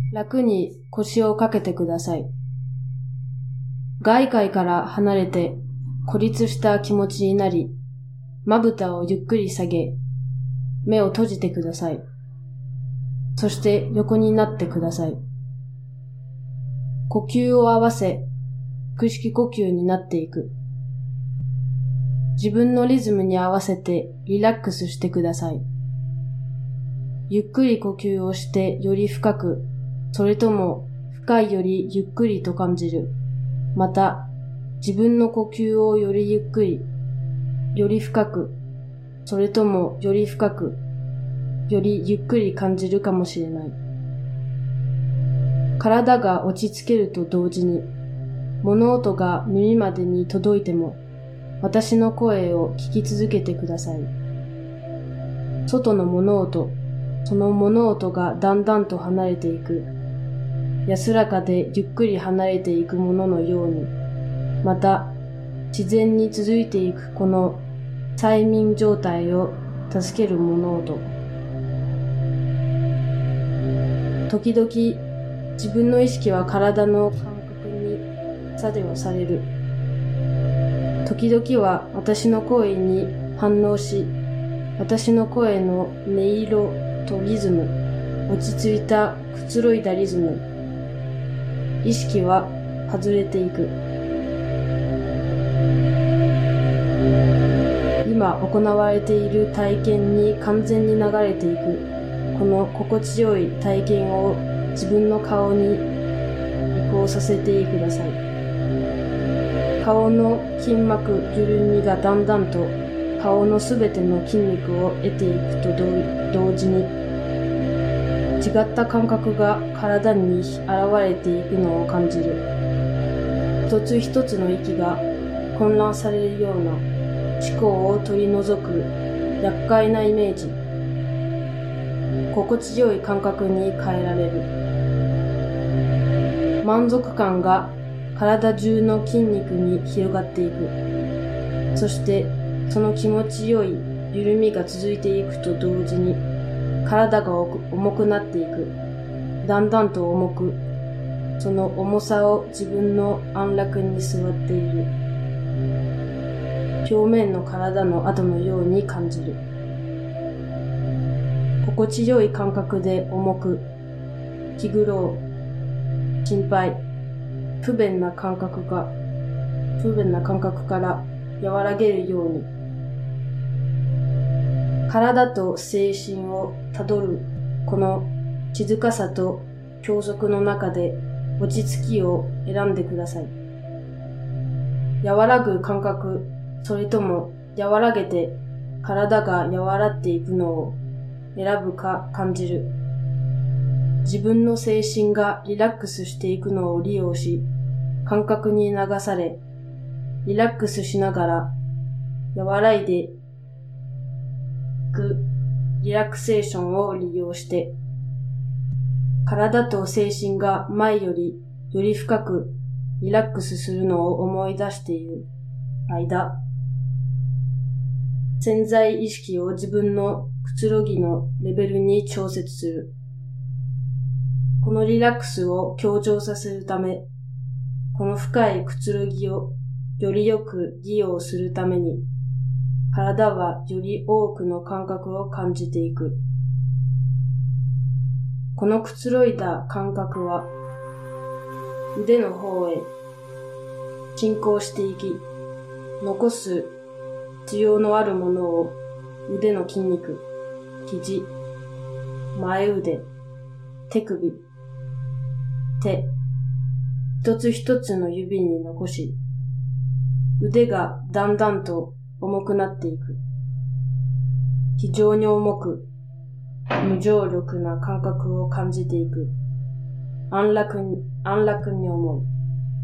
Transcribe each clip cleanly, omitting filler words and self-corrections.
楽に腰をかけてください。外界から離れて孤立した気持ちになり、まぶたをゆっくり下げ、目を閉じてください。そして横になってください。呼吸を合わせ、腹式呼吸になっていく。自分のリズムに合わせてリラックスしてください。ゆっくり呼吸をしてより深く、それとも深いよりゆっくりと感じる。また、自分の呼吸をよりゆっくり、より深く、それともより深く、よりゆっくり感じるかもしれない。体が落ち着けると同時に、物音が耳までに届いても、私の声を聞き続けてください。外の物音、その物音がだんだんと離れていく。安らかでゆっくり離れていくもののように、また自然に続いていくこの催眠状態を助ける物音。時々自分の意識は体の感覚に作用される。時々は私の声に反応し、私の声の音色とリズム、落ち着いたくつろいだリズム、意識は外れていく。今行われている体験に完全に流れていく。この心地よい体験を自分の顔に移行させてください。顔の筋膜緩みがだんだんと顔のすべての筋肉を得ていくと同時に、違った感覚が体に現れていくのを感じる。一つ一つの息が混乱されるような思考を取り除く厄介なイメージ。心地よい感覚に変えられる。満足感が体中の筋肉に広がっていく。そしてその気持ちよい緩みが続いていくと同時に、体が重くなっていく。だんだんと重く、その重さを自分の安楽に座っている。表面の体の跡のように感じる。心地よい感覚で重く、気苦労、心配、不便な感覚から和らげるように、体と精神をたどるこの静かさと休息の中で落ち着きを選んでください。和らぐ感覚、それとも和らげて体が和らっていくのを選ぶか感じる。自分の精神がリラックスしていくのを利用し、感覚に流され、リラックスしながら和らいでいくリラクセーションを利用して、体と精神が前よりより深くリラックスするのを思い出している間、潜在意識を自分のくつろぎのレベルに調節する。このリラックスを強調させるため、この深いくつろぎをよりよく利用するために、体はより多くの感覚を感じていく。このくつろいだ感覚は、腕の方へ進行していき、残す必要のあるものを腕の筋肉、肘、前腕、手首、手、一つ一つの指に残し、腕がだんだんと重くなっていく。非常に重く、無重力な感覚を感じていく。安楽に思う。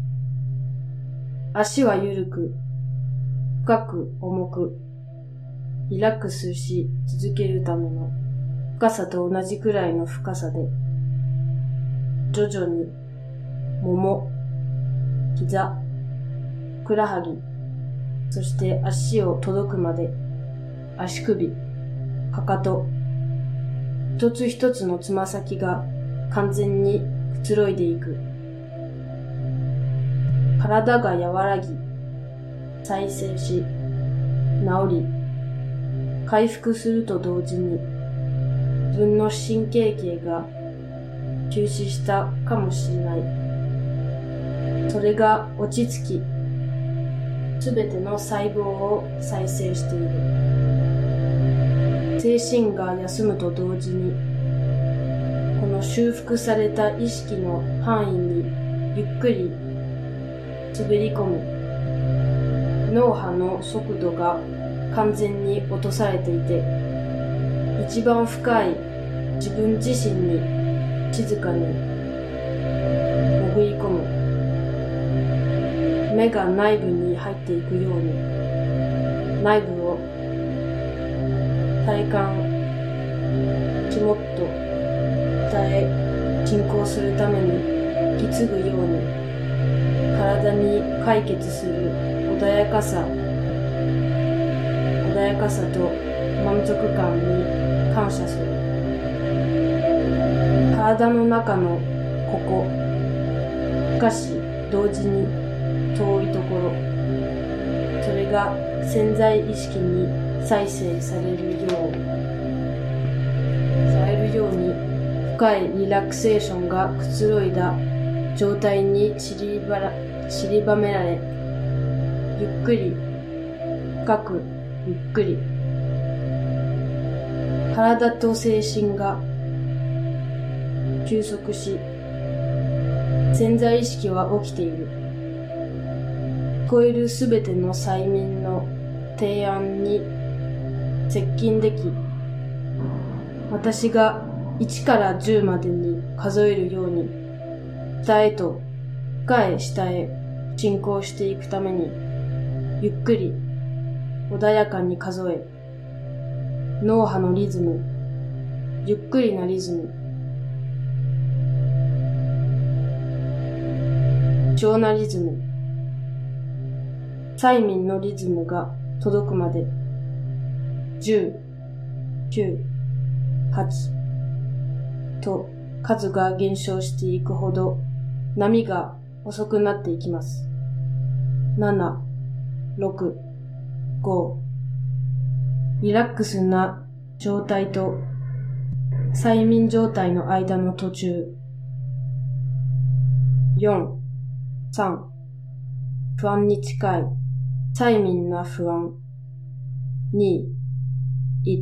足は緩く、深く重く、リラックスし続けるための深さと同じくらいの深さで、徐々に、もも、膝、ふくらはぎ、そして足を届くまで、足首、かかと、一つ一つのつま先が完全にくつろいでいく。体が和らぎ、再生し、治り、回復すると同時に、自分の神経系が休止したかもしれない。それが落ち着き、すべての細胞を再生している。精神が休むと同時に、この修復された意識の範囲にゆっくり滑り込み、脳波の速度が完全に落とされていて、一番深い自分自身に静かに潜り込む。目が内部に入っていくように、内部を体感、肝っと伝え進行するために引き継ぐように、体に解決する穏やかさと満足感に感謝する。体の中のここ、しかし同時に遠いところ、それが潜在意識に再生されるように深いリラクセーションがくつろいだ状態に散りばめられ、ゆっくり深くゆっくり体と精神が休息し、潜在意識は起きている。聞こえるすべての催眠の提案に接近でき、私が1から10までに数えるように、下へと深い下へ進行していくために、ゆっくり穏やかに数え、脳波のリズム、ゆっくりなリズム、超なリズム、催眠のリズムが届くまで、10、9、8と数が減少していくほど波が遅くなっていきます。7、6、5、リラックスな状態と催眠状態の間の途中。4、3、不安に近い催眠な不安。2、1。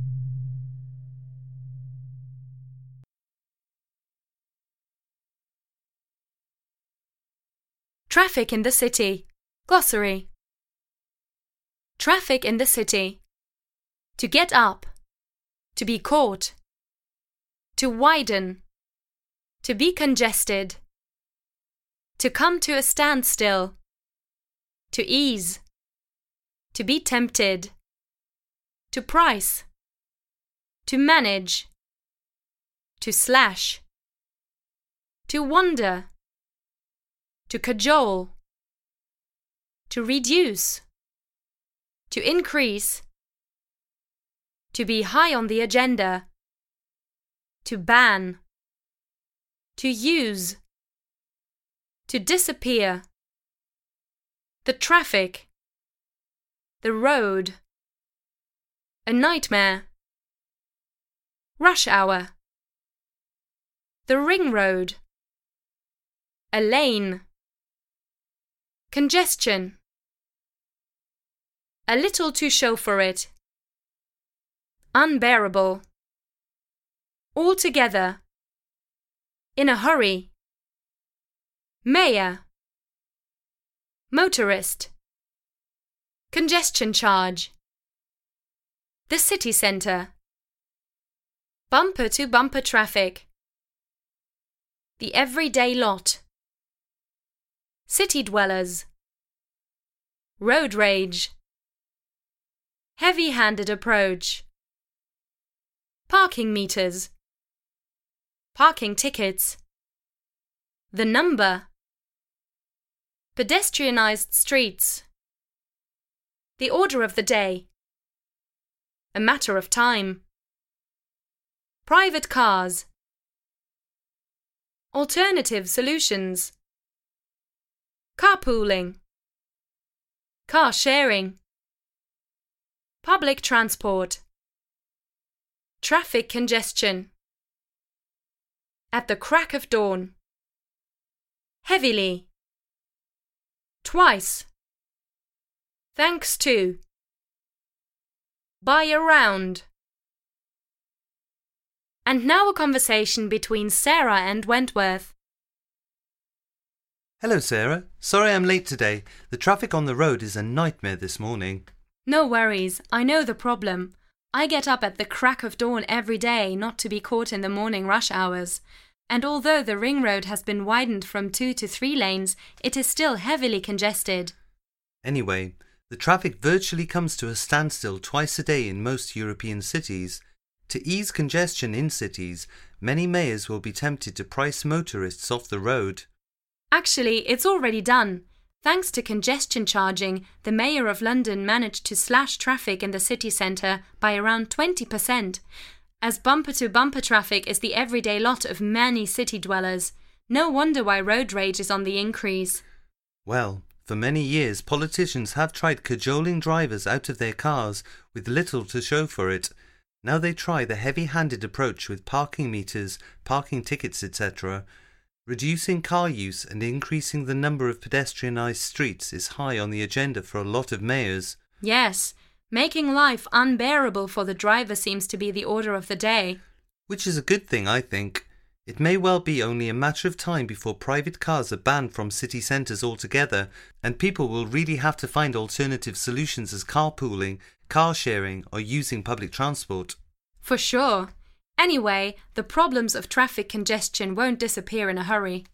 Traffic in the city. Glossary. Traffic in the city. To get up. To be caught. To widen. To be congested. To come to a standstill. To ease. To be tempted. To price. To manage. To slash. To wonder. To cajole. To reduce. To increase. To be high on the agenda. To ban. To use. To disappear. The traffic. The road. A nightmare. Rush hour. The ring road. A lane. Congestion. A little too show for it. Unbearable. Altogether. In a hurry. Mayor. Motorist. Congestion charge. The city centre. Bumper to bumper traffic. The everyday lot. City dwellers. Road rage. Heavy-handed approach. Parking meters. Parking tickets. The number. Pedestrianised streets. The order of the day. A matter of time. Private cars. Alternative solutions. Carpooling. Car sharing. Public transport. Traffic congestion. At the crack of dawn. Heavily. Twice. Thanks to. By around. And now a conversation between Sarah and Wentworth. Hello, Sarah. Sorry I'm late today. The traffic on the road is a nightmare this morning. No worries, I know the problem. I get up at the crack of dawn every day not to be caught in the morning rush hours. And although the ring road has been widened from 2 to 3 lanes, it is still heavily congested. Anyway, the traffic virtually comes to a standstill twice a day in most European cities. To ease congestion in cities, many mayors will be tempted to price motorists off the road. Actually, it's already done. Thanks to congestion charging, the Mayor of London managed to slash traffic in the city centre by around 20%. As bumper-to-bumper traffic is the everyday lot of many city dwellers, no wonder why road rage is on the increase. Well, for many years politicians have tried cajoling drivers out of their cars with little to show for it. Now they try the heavy-handed approach with parking meters, parking tickets, etc. Reducing car use and increasing the number of pedestrianised streets is high on the agenda for a lot of mayors. Yes, making life unbearable for the driver seems to be the order of the day. Which is a good thing, I think. It may well be only a matter of time before private cars are banned from city centres altogether, and people will really have to find alternative solutions as carpooling, car sharing, or using public transport. For sure. Anyway, the problems of traffic congestion won't disappear in a hurry.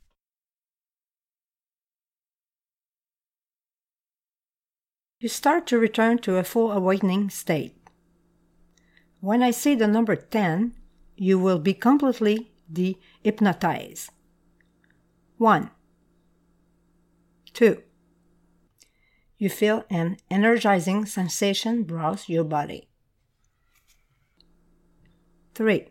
You start to return to a full awakening state. When I say the number 10, you will be completely de-hypnotized. 1. 2. You feel an energizing sensation browse your body. 3.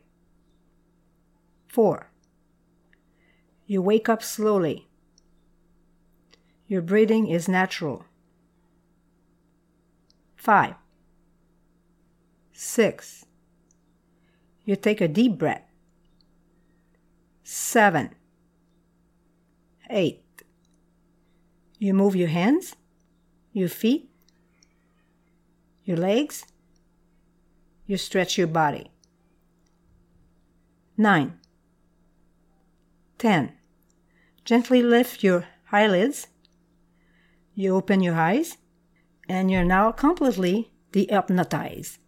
4. You wake up slowly. Your breathing is natural. 5. 6. You take a deep breath. 7. 8. You move your hands, your feet, your legs. You stretch your body. 9. 10. Gently lift your eyelids. You open your eyes, and you're now completely de-hypnotized.